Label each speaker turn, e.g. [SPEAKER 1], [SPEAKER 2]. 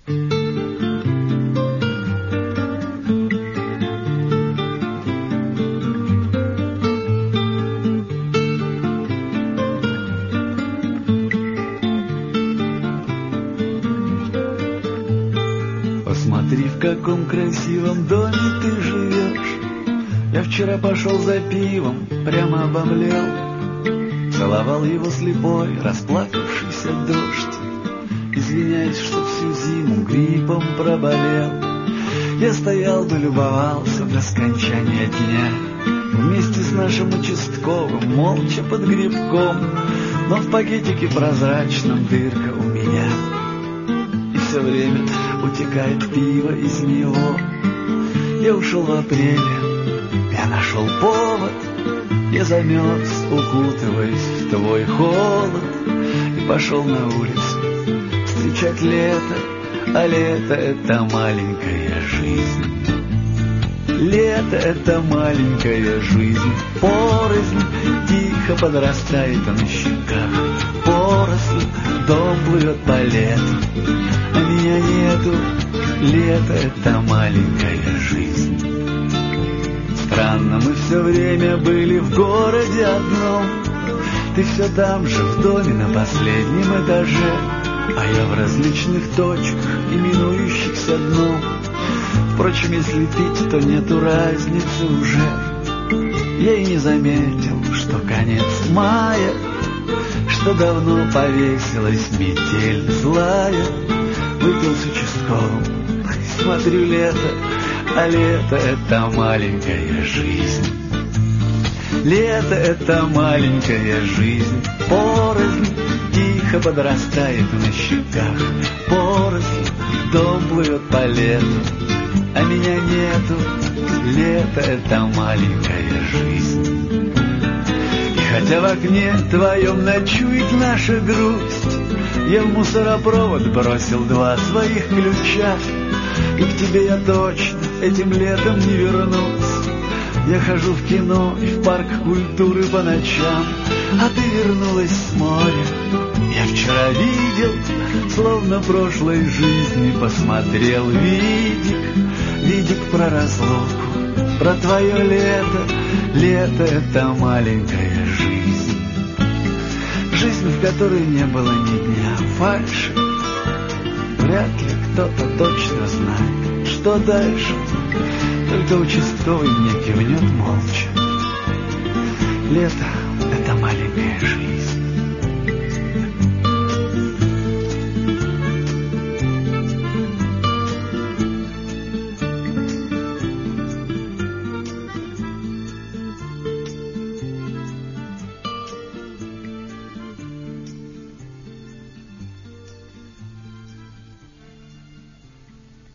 [SPEAKER 1] Посмотри, в каком красивом доме ты живешь. Я вчера пошел за пивом, прямо обомлел. Целовал его слепой, расплакавшийся дождь. Извиняюсь, что всю зиму гриппом проболел. Я стоял бы, любовался до скончания дня, вместе с нашим участковым, молча под грибком. Но в пакетике прозрачном дырка у меня, и все время утекает пиво из него. Я ушел в апреле, я нашел повод. Я замерз, укутываясь в твой холод, и пошел на улицу встречать лето. А лето — это маленькая жизнь. Лето — это маленькая жизнь. Поросль тихо подрастает на щеках. Поросль, дом плывет по лету, а меня нету. Лето — это маленькая жизнь. Странно, мы все время были в городе одном. Ты все там же, в доме на последнем этаже, а я в различных точках, именующихся дном. Впрочем, если пить, то нету разницы уже. Я и не заметил, что конец мая, что давно повесилась метель злая. Выпил с участковым, смотрю лето, а лето — это маленькая жизнь. Лето — это маленькая жизнь. Поросль тихо подрастает на щеках. Поросль, дом плывет по лету, а меня нету. Лето — это маленькая жизнь. И хотя в окне твоем ночует наша грусть, я в мусоропровод бросил 2 своих ключа. И к тебе я точно этим летом не вернусь. Я хожу в кино и в парк культуры по ночам, а ты вернулась с моря. Я вчера видел, словно прошлой жизни посмотрел видик про разлуку, про твое лето. Лето — это маленькая жизнь. Жизнь, в которой не было ни дня фальши. Вряд ли кто-то точно знает, что дальше. Только участковый мне кивнет молча. Лето — это маленькая жизнь.